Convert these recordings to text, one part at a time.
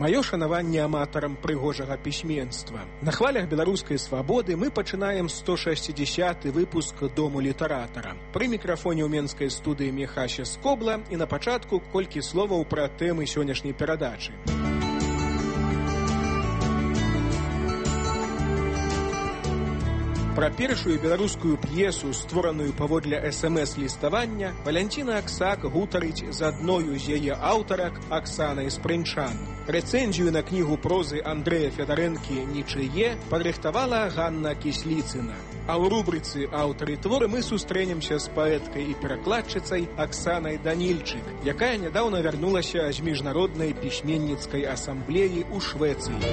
Маё шанаванне аматарам прыгожага пісьменства. На хвалях беларускай свабоды мы пачынаем 160-й выпуск Дому літаратара. Пры мікрафоне ў менскай студыі Міхася Скобла і на пачатку колькі словаў пра тэмы сённяшняй перадачы. Пра першую беларускую п'есу, створаную паводле СМС-ліставання, Валянціна Аксак гутарыць з адною з яе аўтарак Аксанай Спрынчан. Рэцэнзію на кнігу прозы Андрэя Федарэнкі «Нічые» падрыхтавала Ганна Кісліцына. А ў рубрыцы «Аўтары творы» мы сустрэнемся з паэткай і перакладчыцай Аксанай Данільчык, якая нядаўна вярнулася з міжнароднай пісьменніцкай асамблеі ў Швецыі.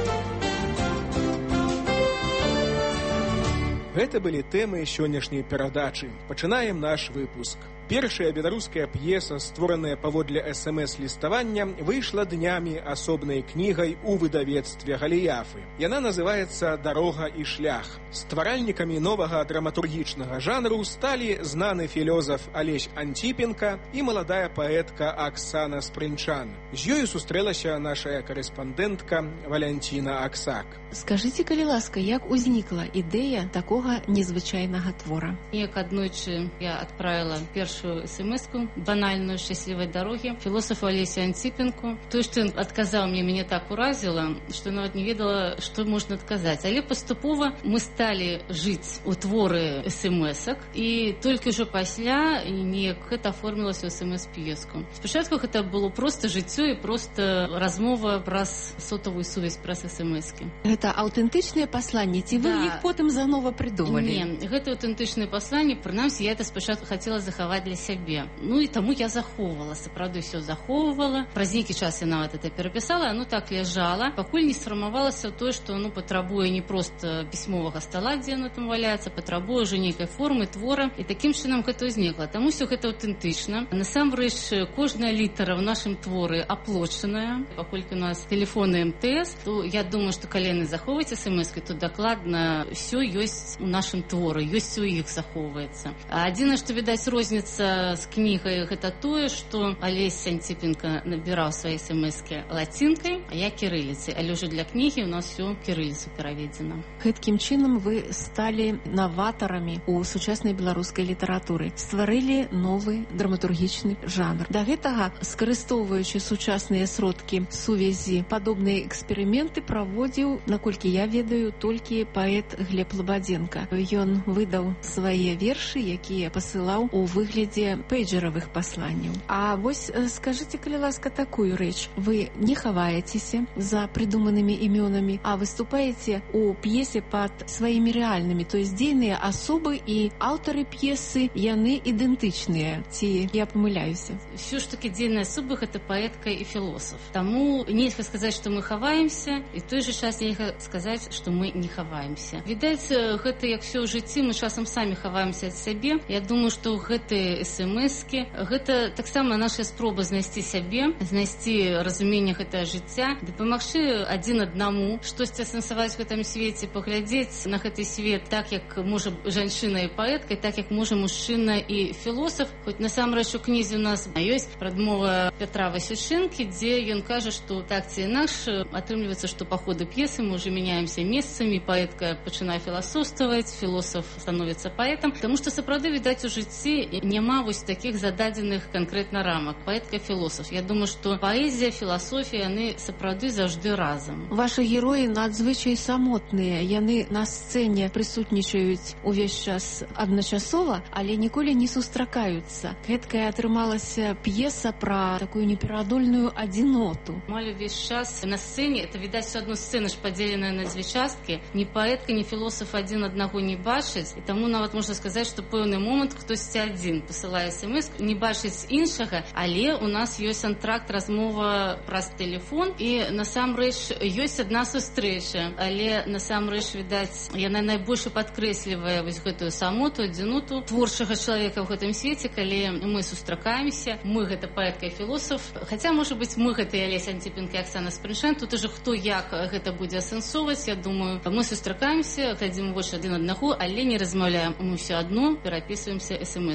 Гэта былі тэмы сённяшняй перадачы. Пачынаем наш выпуск. Першая беларуская п'еса, створаная паводле СМС-ліставання, выйшла днямі асобнай кнігай у выдавецтве Галіяфы. Яна называецца «Дарога і шлях». Стваральнікамі новага драматургічнага жанру сталі знаны філёзаф Алесь Антіпенка і маладая паэтка Аксана Спрынчан. З ёю сустрэлася нашая карэспандэнтка Валянціна Аксак. Скажыце, калі ласка, як узнікла ідэя такога незвычайнага твора? Як аднойчы я адправіла першую смс-ку банальную «Счастливой дороги» философу Олесю Антипенку. То, что он отказал мне, меня так уразило, что я нават не ведала, что можно отказать. Але поступово мы стали жить у творы смс-ок, и только уже пасля неяк это оформилось у смс-п'еску. Спочатку это было просто жыццё и просто размова праз сотовую сувязь праз смс-ки. Это аўтэнтычныя пасланні, ці вы іх потым занова придумали? Не, гэта аўтэнтычныя пасланні, прынамсі, я это спачатку хотела захаваць для сябе. Ну і таму я захоўвала, сапраўды ўсё захоўвала. Праз нейкі час я нават это перапісала, оно так ляжала, пакуль не сфармавалася тое, што оно патрабуе не проста пісьмовага стола, дзе оно там валяецца, патрабуе ўжо нейкай формы, твора, і такім чынам гэта ўзнікла. Таму ўсё гэта аўтэнтычна. Насамрэч, кожная літара ў нашым творы аплочаная. Паколькі у нас тэлефоны МТС, то я думаю, што калі яны захоўваюць смс-кі, то дакладна ўсё ёсць у нашым творы, ёсць у іх захоўваецца. А адзінае, што відаць розніца с кнігай, гэта тое, што Алесь Антипенко набіраў свае смс-кі лацінкай, а я кірыліцай. Але ўжо для кнігі у нас все кірыліцу пераведзена. Гэткім чынам вы сталі наватарамі ў сучаснай беларускай літаратуры. Стварылі новы драматургічны жанр. Да гэтага, скарыстоўваючы сучасныя сродкі сувязі, падобныя эксперыменты праводзіў, наколькі я ведаю, толькі паэт Глеб Лабадзенка. Ён выдаў свае вершы, якія пасылаў у выглядзе пейджеравых пасланняў. А вось скажыце, калі ласка, такую рэч. Вы не хаваецеся за придуманымі імёнамі, а выступаеце у п'есе пад сваімі рэальнымі, то есть дзейныя асобы і аўтары п'есы, яны ідэнтычныя. Ці я памыляюся? Все ж таки дзейныя асобы гэта паэтка і філосаф. Таму нельга сказаць, што мы хаваемся, і в той же час нельга сказаць, што мы не хаваемся. Відаць, гэта як все ў жыцці, мы часам самі хаваемся ад сябе. Я думаю, што гэтыя смс-кі, гэта таксама наша спроба знайсці сябе, знайсці разуменне гэтага жыцця, дапамагчы адзін аднаму, штосьці асэнсаваць у гэтым свеце, паглядзець на гэты свет так, як можа жанчына і паэтка, так, як можа мужчына і філосаф. Хоць насамрэч у кнізе у нас ёсць прадмова Пятра Васючынкі, дзе ён кажа, што так ці інакш атрымліваецца, што па ходу п'есы мы ўжо мяняемся месцамі, паэтка пачынае філасофстваваць, філосаф становіцца паэтам, таму што сапраўды, відаць, у жыцці няма вось таких зададзеных канкрэтна рамак. Паэтка, філосаф. Я думаю, што паэзія, філасофія, яны сапраўды заўжды разам. Вашы героі надзвычай самотныя. Яны на сцэне прысутнічаюць увесь час адначасова, але ніколі не сустракаюцца. Гэткая атрымалася п'еса пра такую непераадольную адзіноту. Амаль увесь час на сцэне, это, відаць, всё адну сцэну ж падзеленая на дзве часткі. Ні паэтка, ні філосаф адзін аднаго не бачаць, і таму нават можна сказаць, што пэўны момант хтосьці адзін пасылае смс, не бачыць іншага, але у нас ёсць антракт, размова праз тэлефон, і насамрэч ёсць адна сустрэча, але насамрэч, відаць, яна найбольш падкрэслівае вось гэтую самоту, адзіноту творчага чалавека ў гэтым свеце, калі мы сустракаемся, мы гэта паэтка і філосаф, хаця, можа быць, мы гэта і Алесь Антипенко, і Аксана Спрынчан, тут уже хто як гэта будзе асэнсоўваць, я думаю, мы сустракаемся, глядзім вочы адзін аднаго, але не размаўляем, мы ўсё адно перапісваемся смс-камі.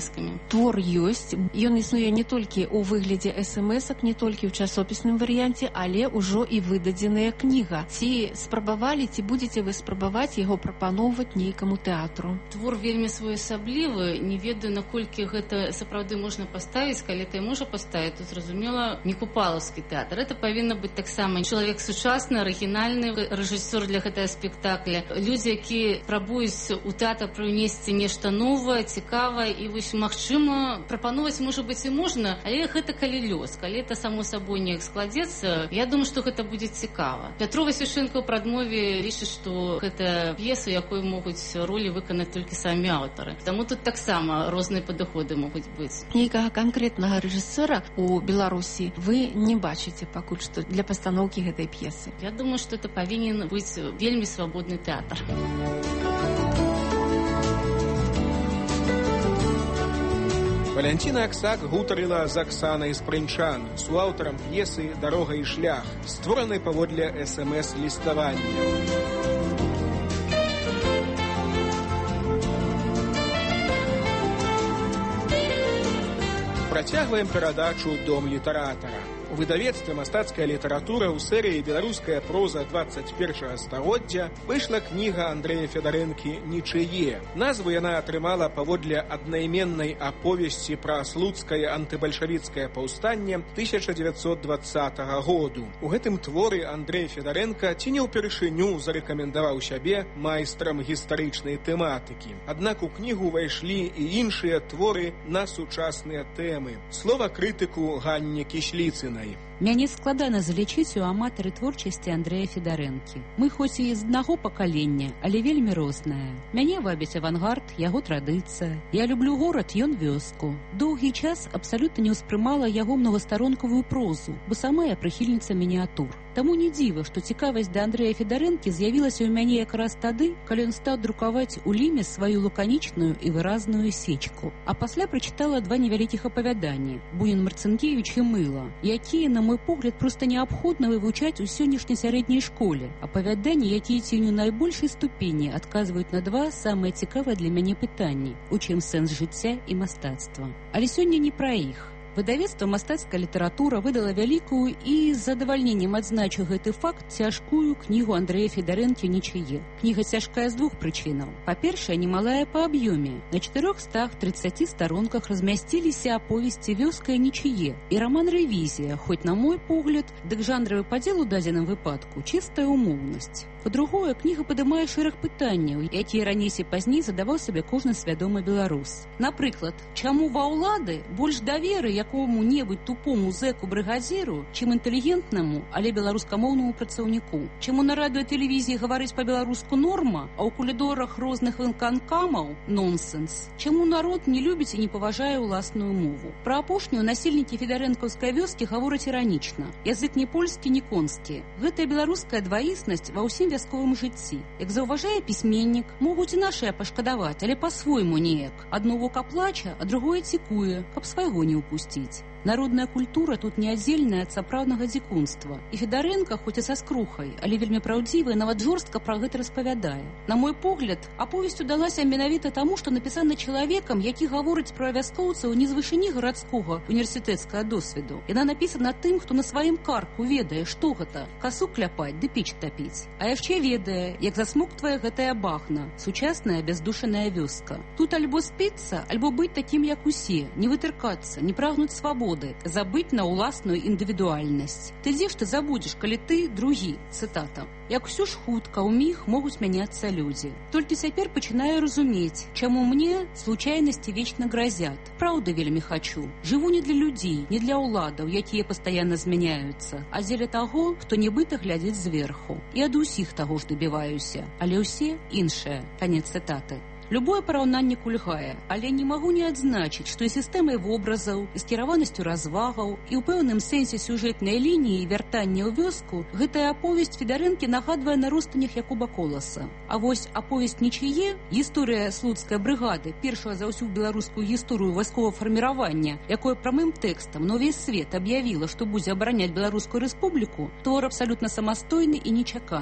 твор ёсць, ён існуе не толькі ў выглядзе смс-ак, не толькі ў часопісным варыянце, але ўжо і выдадзеная кніга. Ці спрабавалі, ці будзеце вы спрабаваць яго прапаноўваць нейкаму тэатру? Твор вельмі своеасаблівы, не ведаю, наколькі гэта сапраўды можна паставіць, калі ты можа паставіць, то зразумела, не купалаўскі тэатр. Это павінна быць таксама чалавек сучасны, арыгінальны рэжысёр для гэтага спектакля. Людзі, якія спрабуюць у тэатр прынесці нешта новае, цікавае, і вось магчыма прапановаць, можа быць, і можна, але гэта калі лёс, калі это само сабой неяк складзецца, я думаю, што гэта будзе цікава. Пятрова Свяшчэнка ў прадмове лічыць, што гэта п'еса, якой могуць ролі выканаць толькі самі аўтары. Таму тут таксама розныя падыходы могуць быць. Нейкага канкрэтнага рэжысёра у Беларусі вы не бачыце пакуль што для пастаноўкі гэтай п'есы? Я думаю, што это павінен быць вельмі свабодны тэатр. Валянціна Аксак гутарыла з Аксанай Спрынчан, суаўтарам п'есы «Дарога і шлях», створанай паводле СМС-ліставання. Працягваем перадачу «Дом літаратара». У выдавецтве «Мастацкая літаратура» ў серыі «Беларуская проза 21 стагоддзя» выйшла кніга Андрэя Федарэнкі «Нічые». Назву яна атрымала паводле аднайменнай аповесці пра слуцкае антыбальшавіцкае паўстанне 1920 году. У гэтым творы Андрэй Федарэнка ці не ўпершыню зарэкамендаваў сябе майстрам гістарычнай тэматыкі. Аднак у кнігу ўвайшлі і іншыя творы на сучасныя тэмы. Слова крытыку Ганне Кісліцынай. Мяне складана залічыць у аматары творчасці Андрэя Федарэнкі. Мы хоць і з аднаго пакалення, але вельмі розныя. Мяне вабіць авангард, яго традыцыя. Я люблю горад, ён вёску. Доўгі час абсалютна не ўспрымала яго многастаронкавую прозу, бо сама я прыхільніца мініатур. Таму не дзіва, што цікавасць да Андрэя Федарэнкі з'явілася ў мяне якраз тады, калі ён стаў друкаваць у ліме сваю лаканічную і выразную сечку. А пасля прачытала два невялікіх апавяданні «Бунін Марцынкевіч» і «Мыла», якія, на мой погляд, проста неабходна вывучаць у сённяшняй сярэдняй школе. Апавяданні, якія ці ў найбольшай ступені адказваюць на два самыя цікавыя для мяне пытанні: у чым сэнс жыцця і мастацтва. Але сёння не пра іх. Выдавецтва «Мастацкая літаратура» выдала вялікую і з задавальненнем адзначу гэты факт цяжкую кнігу Андрэя Федарэнкі «Нічые». Кніга цяжкая з двух прычынаў. Па-першае, немалая па аб'ёме. На 430 старонках размясціліся аповесці «Вёска і нічые» і раман «Рэвізія», хоць, на мой погляд, дык жанравы падзел у дадзеным выпадку чыстая умоўнасць. Па-другое, кніга падымае шэраг пытанняў, якія раней і пазней задаваў сабе кожны свядомы беларус. Напрыклад, чаму ва ўлады больш даверы якому-небудзь тупому зэку-брыгадзіру, чым інтэлігентнаму, але беларускамоўнаму працаўніку? Чаму на радыё тэлевізіі гаварыць па-беларуску норма, а ў калідорах розных выканкамаў нонсенс? Чаму народ не любіць і не паважае ўласную мову? Пра апошнюю насельнікі федарэнкаўскай вёскі гавораць іранічна. Язык не польскі, не конскі. Гэтая беларуская дваіснасць ва ўсім вясковым жыцці. Як заўважае пісьменнік, могуць і нашыя пашкадаваць, але па-свойму неяк. Адно вока плача, а другое цікуе, каб свайго не ўпусціць. Народная культура тут неадзельная ад сапраўднага дзікунства. І Федарэнка, хоць і са скрухай, але вельмі праўдзіва і нават жорстка пра гэта распавядае. На мой погляд, аповесць удалася менавіта таму, што напісана чалавекам, які гаворыць пра вяскоўцаў не з вышыні гарадскога універсітэцкага досведу. Яна напісана тым, хто на сваім карку ведае, што гэта — касу кляпаць ды печ тапіць. А яшчэ ведае, як засмоктвае гэтая багна, сучасная бяздушаная вёска. Тут альбо спіцца, альбо быць такім, як усе, не вытыркацца, не прагнуць свабоды, забыць на ўласную індывідуальнасць. Ты дзе ж ты забудзеш, калі ты другі? Цытата. Як усё ж хутка, у міг могуць мяняцца людзі. Толькі цяпер пачынаю разумець, чаму мне случайнасці вечна гразят. Праўды вельмі хачу. Жыву не для людзей, не для ўладаў, якія пастаянна змяняюцца, а дзеля таго, хто нібыта глядзіць зверху. І ад усіх таго ж дабіваюся, але ўсе іншыя. Канец цытаты. Любое параўнанне кульгае, але не магу не адзначыць, што і сістэмай вобразаў, і скіраванасцю развагаў, і ў пэўным сэнсе сюжэтнай лініі вяртання ў вёску гэтая аповесць Федарэнкі нагадвае на ростанях Якуба Коласа. А вось аповесць «Нічые», гісторыя слуцкай брыгады, першая за ўсю беларускую гісторыю вайсковага фарміравання, якое прамым тэкстам на ўвесь свет аб'явіла, што будзе абараняць Беларускую рэспубліку, твор абсалютна самастойны і нечаканы.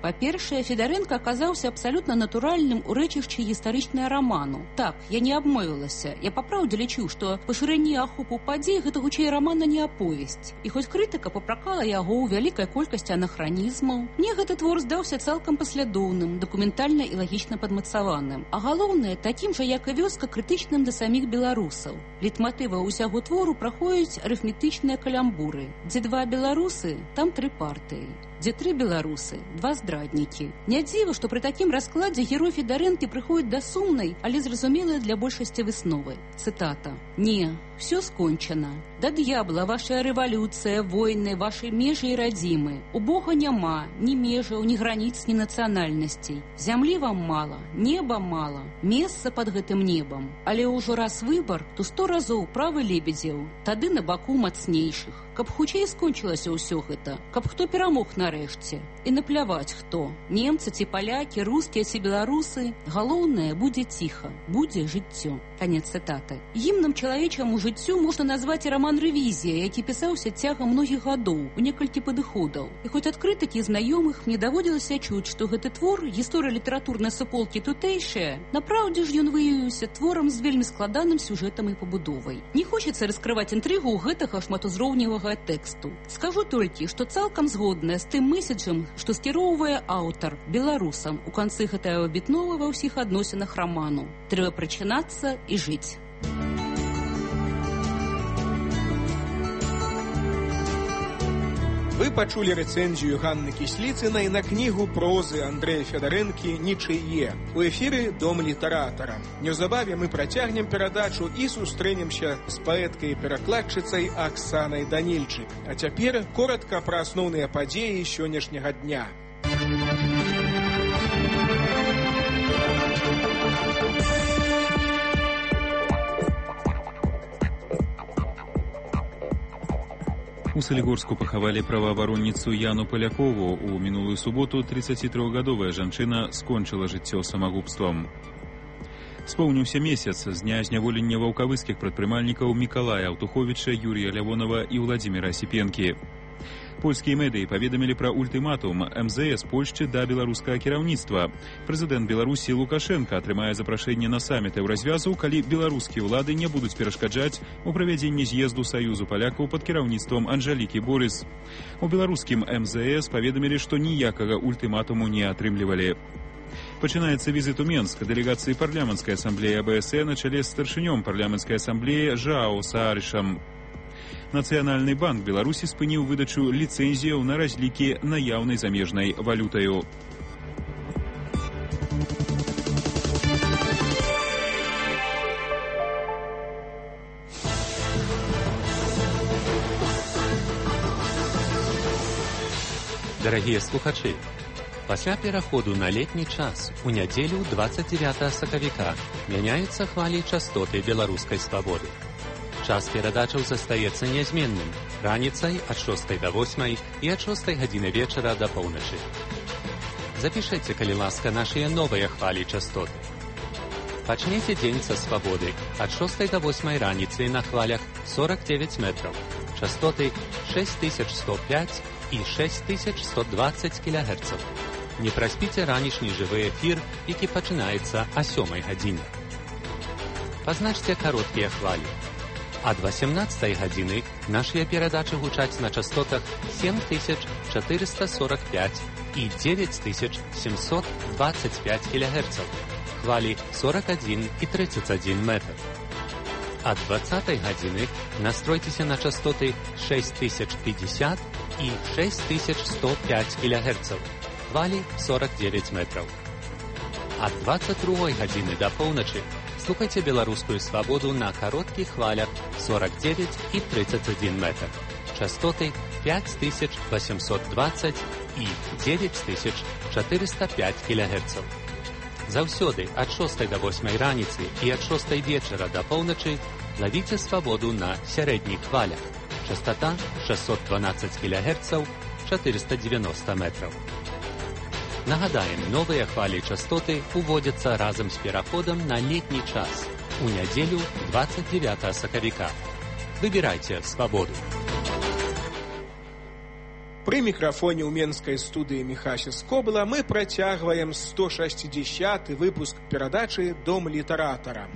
Па-першае, Федарэнка аказаўся абсалютна натуральным у рэчышчы гістарычнага раману. Так, я не абмовілася. Я папраўдзе лічу, што пашырэнне ахопу падзей гэта хутчэй рамана не аповесць. І хоць крытыка папракала яго ў вялікай колькасці анахранізмаў, мне гэты твор здаўся цалкам паслядоўным, дакументальна і лагічна падмацаваным. А галоўнае, такім жа, як і вёска, крытычным да саміх беларусаў. Лейтматыва ўсяго твору праходзяць арыфметычныя калямбуры. Дзе два беларусы, там тры партыі. Дзе тры беларусы, два здраднікі. Не дзіва, што пры такім раскладзе герой Федарэнкі прыходзіць да сумнай, але зразумелай для большасці высновы. Цытата. «Не, все скончана. Да д'ябла ваша рэвалюцыя, войны, вашы межы і радзімы. У Бога няма ні межаў, ні граніц, ні нацыянальнасцей. Зямлі вам мала, неба мала, месца пад гэтым небам. Але ўжо раз выбар, то 100 разоў правы лебедзеў, тады на баку мацнейшых. Каб хутчэй скончылася ўсё гэта, каб хто перамог нарэшце. І напляваць хто. Немцы ці палякі, рускія ці беларусы. Галоўнае, будзе ціха, будзе жыццё». Канец цытаты. Гімнам чалавечаму жыццю можна назваць раман «Рэвізія», які пісаўся цягам многіх гадоў, у некалькі падыходаў. І хоць ад крытыкі знаёмых мне даводзілася чуць, што гэты твор, гісторыя літаратурнай суполкі тутэйшая, напраўдзе ж ён выявіўся творам з вельмі складаным сюжэтам і пабудовай. Не хочацца раскрываць інтрыгу гэтага шматузроўневага тэксту. Скажу толькі, што цалкам згодная з тым месяджам, што скіроўвае аўтар беларусам у канцы гэтага выбітнога ва ўсіх адносінах раману. Трэба прачынацца і жыць. Вы пачулі рэцэнзію Ганны Кісліцынай на кнігу прозы Андрэя Федарэнкі «Нічые». У эфіры «Дом літаратара». Неўзабаве мы працягнем перадачу і сустрэнемся з паэткай і перакладчыцай Аксанай Данільчык. А цяпер коратка пра асноўныя падзеі сённяшняга дня. У Салігорску пахавалі праваабаронніцу Яну Палякову. У мінулую суботу 33-гадовая жанчына скончыла жыццё самагубствам. Споўніўся месяц з дня зняволення ваўкавыскіх прадпрымальнікаў Мікалая Аўтуховіча, Юрія Лявонова і Владзіміра Асіпенкі. Польскія медыі паведамілі пра ультыматум МЗС Польшчы да беларускага кіраўніцтва. Прэзідэнт Беларусі Лукашенка атрымае запрашэнне на саміт еўразвязу, калі беларускія ўлады не будуць перашкаджаць у правядзенні з'езду Саюзу палякаў пад кіраўніцтвам Анжалікі Борыс. У беларускім МЗС паведамілі, што ніякага ультыматуму не атрымлівалі. Пачынаецца візіт у Менск дэлегацыі парламенцкай асамблеі АБСЕ на чале з старшынём парламенцкай асамблеі Жао Саарышам. Нацыянальны банк Беларусі спыніў выдачу ліцэнзіяў на разлікі наяўнай замежнай валютаю. Дарагія слухачы, пасля пераходу на летні час у нядзелю 29 сакавіка мяняюцца хвалі частоты беларускай свабоды. Час перадачаў застаецца нязменным раніцай ад 6 до 8 і ад 6 гадзіны вечара да поўначы. Запішайце, калі ласка, нашыя новыя хвалі частоты. Пачнеце дзень са свабоды ад 6 до 8 раніцы на хвалях 49 метраў, частоты 6105 і 6120 кГц. Не праспіце ранішні жывы эфір, які пачынаецца а 7 гадзіне. Пазначце кароткія хвалі. Ад 18 гадзіны нашыя перадачы гучаць на частотах 7445 і 9725 кГц, хвалі 41 і 31 метр. Ад 20 гадзіны настройцеся на частоты 6050 і 6105 кГц, хвалі 49 метраў. Ад 22 гадзіны да поўначы слухайце беларускую свабоду на кароткіх хвалях 49 і 31 метр, частоты 5820 і 9405 кГц. Заўсёды ад 6 до 8 раніцы і ад 6 вечара да поўначы лавіце свабоду на сярэдніх хвалях, частота 612 кГц, 490 метраў. Нагадаем, новыя хвалі частоты уводзяцца разам з пераходам на летні час у нядзелю 29 сакавіка. Выбірайце свабоду. Пры мікрафоне ў менскай студыі Міхася Скобла мы працягваем 160-й выпуск перадачы «Дом літаратара».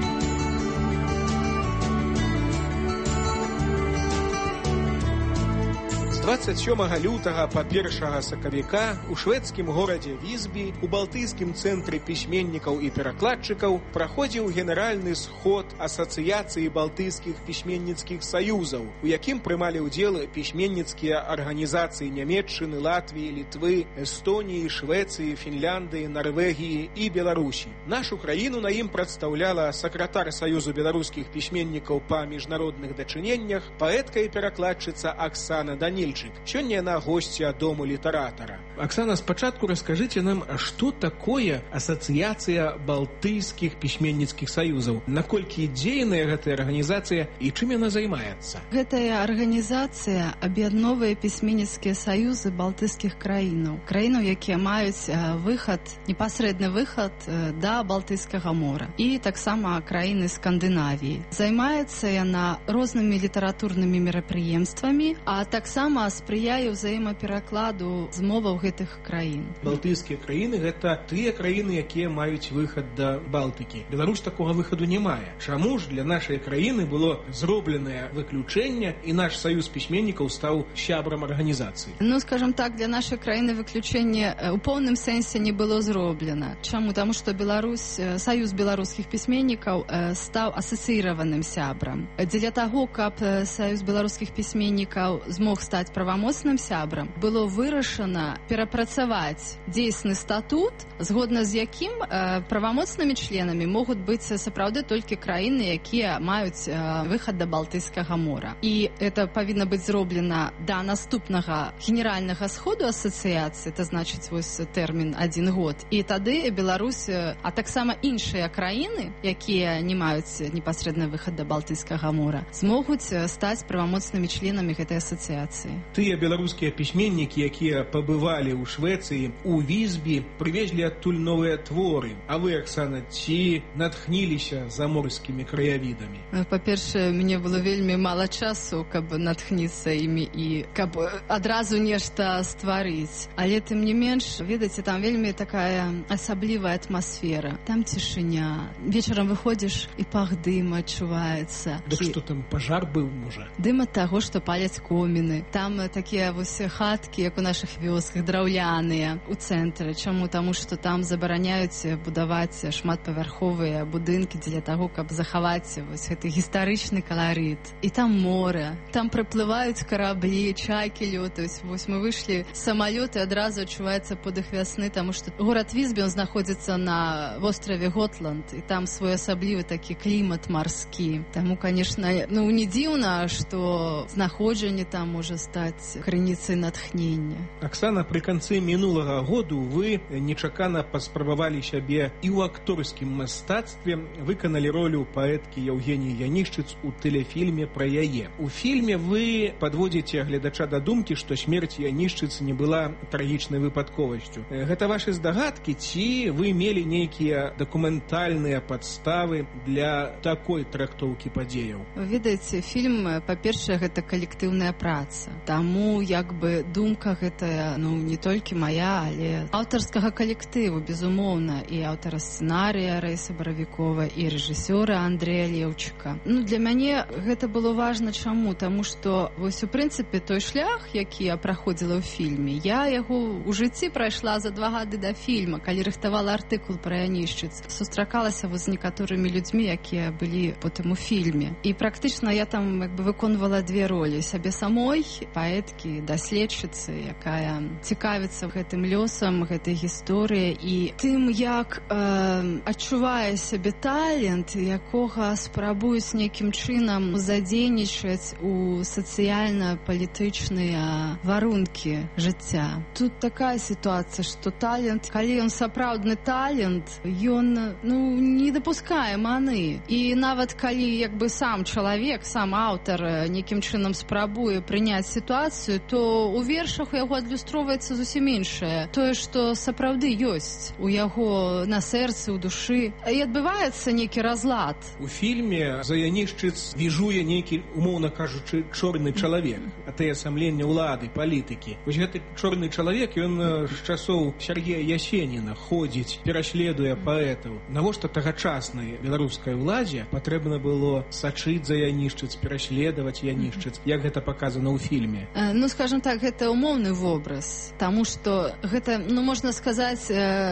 З 27 лютага па 1 сакавіка у шведскім горадзе Візбі у балтыйскім цэнтры пісьменнікаў і перакладчыкаў праходзіў генеральны сход асацыяцыі балтыйскіх пісьменніцкіх саюзаў, у якім прымалі ўдзел пісьменніцкія арганізацыі Нямецчыны, Латвіі, Літвы, Эстоніі, Швецыі, Фінляндыі, Нарвегіі і Беларусі. Нашу краіну на ім прадстаўляла сакратар Саюзу беларускіх пісьменнікаў па міжнародных дачыненнях, паэтка і перакладчыца Аксана Данільчык. Сёння яна госця Дому літаратара. Оксана, спачатку раскажыце нам, што такое асацыяцыя балтыйскіх пісьменніцкіх саюзаў, наколькі дзейная гэтая арганізацыя і чым яна займаецца? Гэтая арганізацыя аб'ядноўвае пісьменніцкія саюзы балтыйскіх краінаў, якія маюць выхад, непасрэдны выхад да Балтыйскага мора, і таксама краіны Скандынавіі. Займаецца яна рознымі літаратурнымі мерапрыемствамі, а таксама спрыяе ўзаемаперакладу з моваў гэтых краін. Балтыйскія краіны — гэта тыя краіны, якія маюць выхад да Балтыкі. Беларусь такога выхаду не мае. Чаму ж для нашай краіны было зробленае выключэнне і наш саюз пісьменнікаў стаў сябрам арганізацыі? Скажем так, для нашай краіны выключэнне у поўным сэнсе не было зроблена. Чаму? Таму што саюз беларускіх пісьменнікаў стаў асацыіраваным сябрам. Дзеля таго, каб саюз беларускіх пісьменнікаў змог стаць правамоцным сябрам, было вырашана перапрацаваць дзейсны статут, згодна з якім правамоцнымі членамі могуць быць сапраўды толькі краіны, якія маюць выхад да Балтыйскага мора. І это павінна быць зроблена да наступнага генеральнага сходу асацыяцыі, это значыць вось тэрмін 1 год. І тады Беларусь, а таксама іншыя краіны, якія не маюць непасрэдны выхад да Балтыйскага мора, змогуць стаць правамоцнымі членамі гэтай асацыяцыі. Тыя беларускія пісьменнікі, якія пабывалі ў Швецыі, у Візбі, прывезлі адтуль новыя творы. А вы, Аксана, ці натхніліся заморскімі краявідамі? Па-першае, мне было вельмі мала часу, каб натхніцца імі і каб адразу нешта стварыць. Але тым не менш, ведаеце, там вельмі такая асаблівая атмасфера. Там цішыня. Вечарам выходзіш і пах дыма адчуваецца. Дык што там, пажар быў, можа? Дым ад таго, што паляць коміны. Там такія вось хаткі, як у нашых вёсках, драўляныя у цэнтры. Чаму? Таму што там забараняюць будаваць шматпавярховыя будынкі дзеля таго, каб захаваць вось гэты гістарычны каларыт. І там море, там прыплываюць караблі, чайкі лётаюць. Вось мы выйшлі з самалёта, і адразу адчуваецца подых вясны, таму што горад Візбі, он знаходзіцца на востраве Готланд, і там своеасаблівы такі клімат марскі. Таму, канешна, не дзіўна, што знаходжанне там можа стаць крыніцай натхнення. Аксана, пры канцы мінулага году вы нечакана паспрабавалі сябе і ў акторскім мастацтве, выканалі ролю паэткі Яўгеніі Янішчыц у тэлефільме пра яе. У фільме вы падводзіце гледача да думкі, што смерць Янішчыц не была трагічнай выпадковасцю. Гэта вашы здагадкі, ці вы мелі нейкія дакументальныя падставы для такой трактоўкі падзеяў? Ведаеце, фільм, па-першае, гэта калектыўная праца. Таму, думка гэтая, не толькі мая, але аўтарскага калектыву, безумоўна, і аўтара сцэнарыя Раісы Баравікова, і рэжысёра Андрэя Леўчыка. Для мяне гэта было важна. Чаму? Таму што, вось, у прынцыпе, той шлях, які я праходзіла ў фільме, я яго ў жыцці прайшла за 2 гады да фільма, калі рыхтавала артыкул пра Янішчыц. Сустракалася з некаторымі людзьмі, якія былі потым у фільме. І практычна я там выконвала 2 ролі. Сябе самой, паэткі, даследчыцы, якая цікавіцца гэтым лёсам, гэтай гісторыі і тым, як адчувае сябе талент, якога спрабуюць нейкім чынам задзейнічаць у сацыяльна-палітычныя варункі жыцця. Тут такая сітуацыя, што талент, калі ён сапраўдны талент, ён не дапускае маны. І нават калі сам чалавек, сам аўтар нейкім чынам спрабуе прыняць сітуацыю, то ў вершах у яго адлюстроўваецца зусім іншае. Тое, што сапраўды ёсць у яго на сэрцы, у душы. І адбываецца нейкі разлад. У фільме заянішчыц віжуе нейкі, умоўна кажучы, чорны чалавек, атаясамленне ўлады, палітыкі. Вось гэты чорны чалавек, ён з часоў Сергея Ясеніна ходзіць, пераследуе паэтаў. Навошта тагачаснай беларускай уладзе патрэбна было сачыць за янішчыц, пераследаваць янішчыц, як гэта паказана ў фільме? Ну, скажем так, гэта умоўны вобраз, таму што гэта, ну, можна сказаць,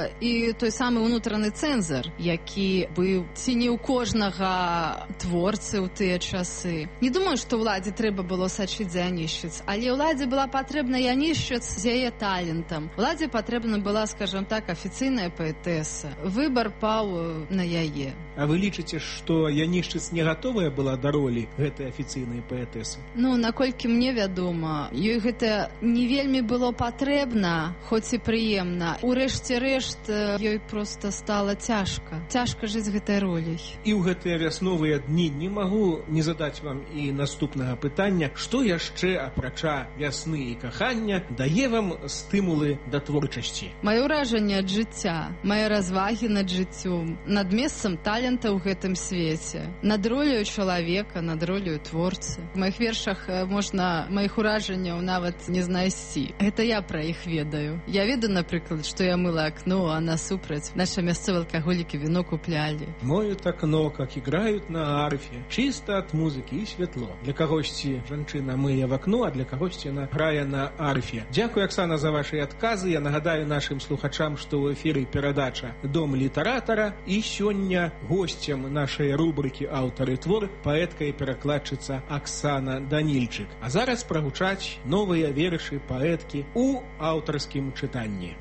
і той самы ўнутраны цэнзар, які быў ці не ў кожнага творцы ў тыя часы. Не думаю, што ўладзе трэба было сачыць за янішчыц, але ўладзе была патрэбна янішчыц з яе талентам. Уладзе патрэбна была, скажем так, афіцыйная паэтэса. Выбар паў на яе. А вы лічыце, што янішчыц не гатовая была да ролі гэтай афіцыйнай паэтэсы? Ну, наколькі мне вядома, ёй гэта не вельмі было патрэбна, хоць і прыемна. Урэшце рэшт, ёй проста стала цяжка. Цяжка жыць гэтай роляй. І ў гэтыя вясновыя дні не магу не задаць вам і наступнага пытання, што яшчэ, апрача вясны і кахання, дае вам стымулы да творчасці? Маё ўражанне ад жыцця, мае развагі над жыццём, над месцам талента ў гэтым свеце, над роляю чалавека, над роляю творцы. У маіх вершах можна маіх уражанняў нават не знайсці. Гэта я пра іх ведаю. Я ведаю, напрыклад, што я мыла акно, а насупраць наша мясцовыя алкаголікі віно куплялі. Моют окно, как играют на арфе, чисто от музыки и светло. Для кагосьці жанчына мые в окно, а для кагосьці яна грае на арфе. Дзякуй, Аксана, за ваши адказы. Я нагадаю нашим слухачам, што ў эфіры перадача «Дом літаратара», і сёння госцем нашай рубрыкі «Аўтар і твор» паэтка і перакладчыца Аксана Данільчык. А зараз прагучаць новыя вершы паэткі ў аўтарскім чытанні.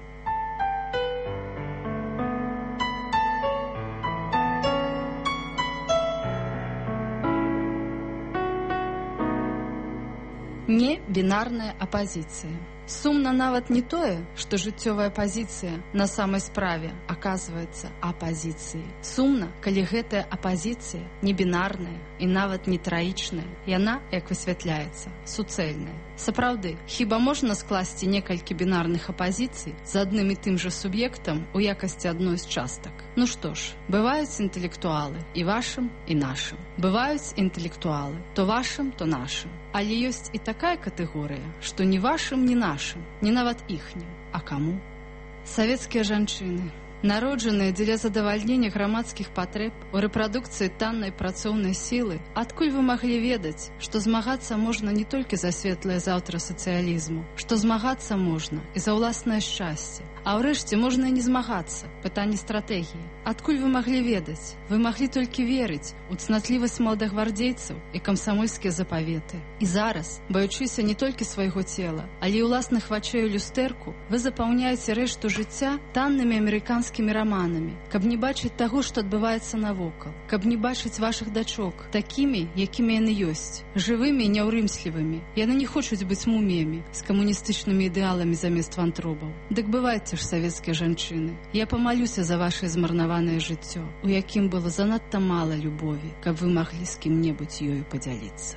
Не бінарная апазіцыя. Сумна нават не тое, што жыццёвая пазіцыя на самай справе аказваецца апазіцыяй. Сумна, калі гэтая апазіцыя не бінарная і нават не траічная, яна, як высвятляецца, суцэльная. Сапраўды, хіба можна скласці некалькі бінарных апазіцый з адным і тым жа суб'ектам у якасці адной з частак? Ну што ж, бываюць інтэлектуалы і вашым, і нашым. Бываюць інтэлектуалы то вашым, то нашым. Але ёсць і такая катэгорыя, што ні вашым, ні нашым, ні нават іхнім. А каму? Савецкія жанчыны, народжаныя дзеля задавальнення грамадскіх патрэб у рэпрадукцыі таннай працоўнай сілы, адкуль вы маглі ведаць, што змагацца можна не толькі за светлае заўтра сацыялізму, што змагацца можна і за ўласнае шчасце, а ўрэшце можна і не змагацца, пытанне стратэгіі. Адкуль вы маглі ведаць? Вы маглі толькі верыць у цнатлівасць маладагвардзейцаў і камсамольскія запаветы. І зараз, баючыся не толькі свайго цела, але і ўласных вачэй у люстэрку, вы запаўняеце рэшту жыцця таннымі амерыканскімі раманамі, каб не бачыць таго, што адбываецца навокал, каб не бачыць вашых дачок такімі, якімі яны ёсць, жывымі і няўрымслівымі. Яны не хочуць быць муміямі з камуністычнымі ідэаламі замест вантробаў. Дык бывайце ж, савецкія жанчыны, я памалюся за вашае змарнаванае жыццё, у якім было занадта мала любові, каб вы маглі з кім-небудзь ёю падзяліцца.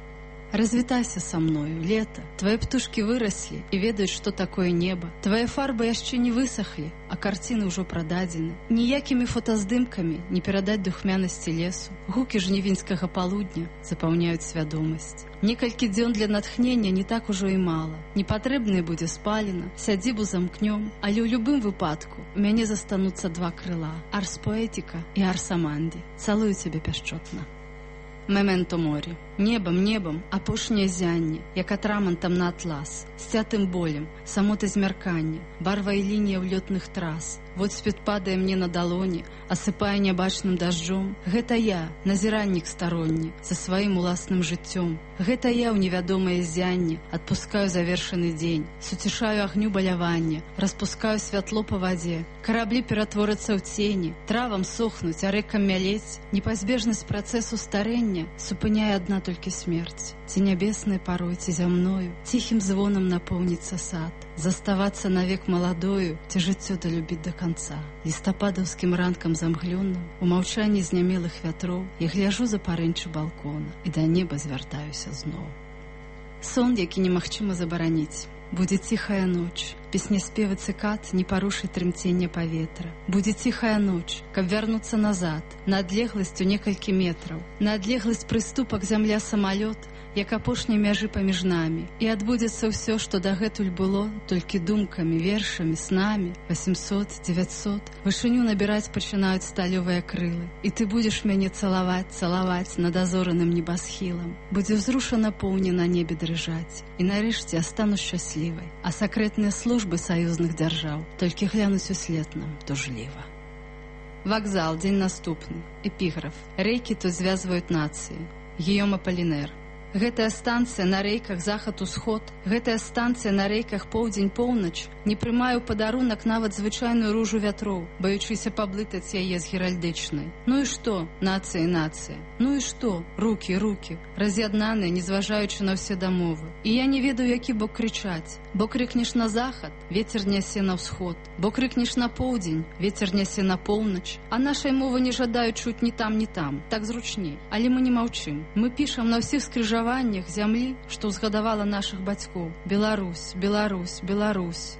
Развітайся са мною, лета. Твои птушкі выраслі і ведаюць, што такое неба. Твои фарбы яшчэ не высохлі, а карціны ўжо прададзены. Ніякімі фотаздымкамі не перадаць духмянасці лесу. Гукі жнівеньскага палудня запаўняюць свядомасць. Некалькі дзён для натхнення не так ужо і мала. Непатрэбнай будзе спалена, сядзібу замкнём, але ў любым выпадку у мяне застануцца два крыла – арс-поэтика і арс-аманді. Цалую цябе пяшчотна. Мементо морі. Небам, небам, апошняе зянне, як атрамантам на атлас, сцятым болем, самоты змяркання, барва і лінія ўлётных трас. Водсвет падае мне на далоні, асыпае нябачным дажджом. Гэта я, назіраннік старонні, за сваім уласным жыццём. Гэта я ў невядомае зянне, адпускаю завершаны дзень, суцішаю агню балявання, распускаю святло па вадзе. Караблі ператворацца ў цені, травам сохнуць, а рэкам мялець. Непазбежнасць працэсу старэння супыняе адна толькі смерць. Ці нябеснай парой, ці зямною, ціхім звонам напоўніцца сад. Заставацца навек маладою, ці жыццё далюбіць да канца. Лістападаўскім ранкам замглённым, у маўчанні знямелых вятроў, я гляжу за парэнчы балкона і да неба звяртаюся зноў. Сон, які немагчыма забараніць. Будзе ціхая ноч. Песняспевы цыкад не парушыць трымцення паветра. Будзе ціхая ноч, каб вярнуцца назад, на адлегласць у некалькі метраў. На адлегласць прыступак зямля-самалёт, як апошняй мяжы паміж намі. І адбудзецца ўсё, што дагэтуль было, толькі думкамі, вершамі, снамі. 800, 900. Вышыню набіраць пачынаюць сталёвыя крылы. І ты будзеш мяне цалаваць, цалаваць над азораным небасхілам. Будзе ўзрушана поўня на небе дрыжаць. І нарэшце астану шчаслівай. А сакрэтныя службы саюзных дзяржаў толькі глянуць услед нам тужліва. Вакзал, дзень наступны. Эпіграф. Рэйкі тут звязваюць нацыі. Гійом Аполінер. Гэтая станцыя на рэйках захад-усход, гэтая станцыя на рэйках поўдзень-поўнач не прымаю падарунак нават звычайную ружу вятроў, баючыся паблытаць яе з геральдычнай. Ну і што, нацыя, нацыя? Ну і што, рукі, рукі, раз'яднаныя, незважаючы на ўсе дамовы. І я не ведаю, які бок крычаць. Бо крыкнеш на захад, вецер нясе на ўсход. Бо крыкнеш на поўдзень, вецер нясе на поўнач. А нашай мовы не жадаюць чуць ні там, ні там. Так зручней. Але мы не маўчым. Мы пішам на ўсіх скрыжаваннях зямлі, што ўзгадавала нашых бацькоў. Беларусь, Беларусь, Беларусь.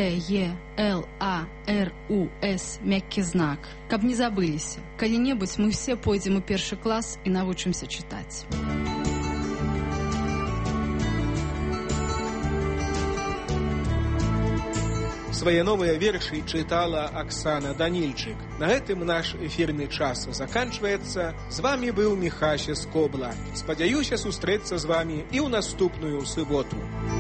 Беларус, мяккі знак. Каб не забыліся. Калі-небудзь мы ўсе пойдзем у першы клас і навучымся чытаць. Свае новыя вершы чытала Аксана Данільчык. На гэтым наш эфірны час заканчваецца. З вамі быў Міхася Скобла. Спадзяюся сустрэцца з вамі і ў наступную суботу.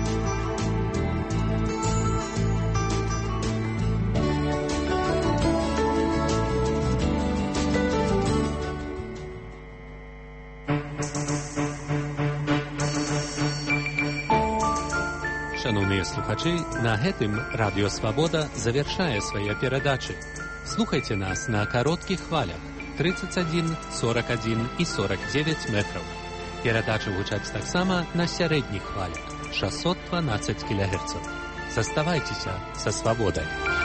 Шановныя слухачы, на гэтым Радыё Свабода завяршае свае перадачы. Слухайце нас на кароткіх хвалях 31, 41 і 49 метраў. Перадачы гучаць таксама на сярэдніх хвалях 612 кГц. Заставайцеся са свабодай.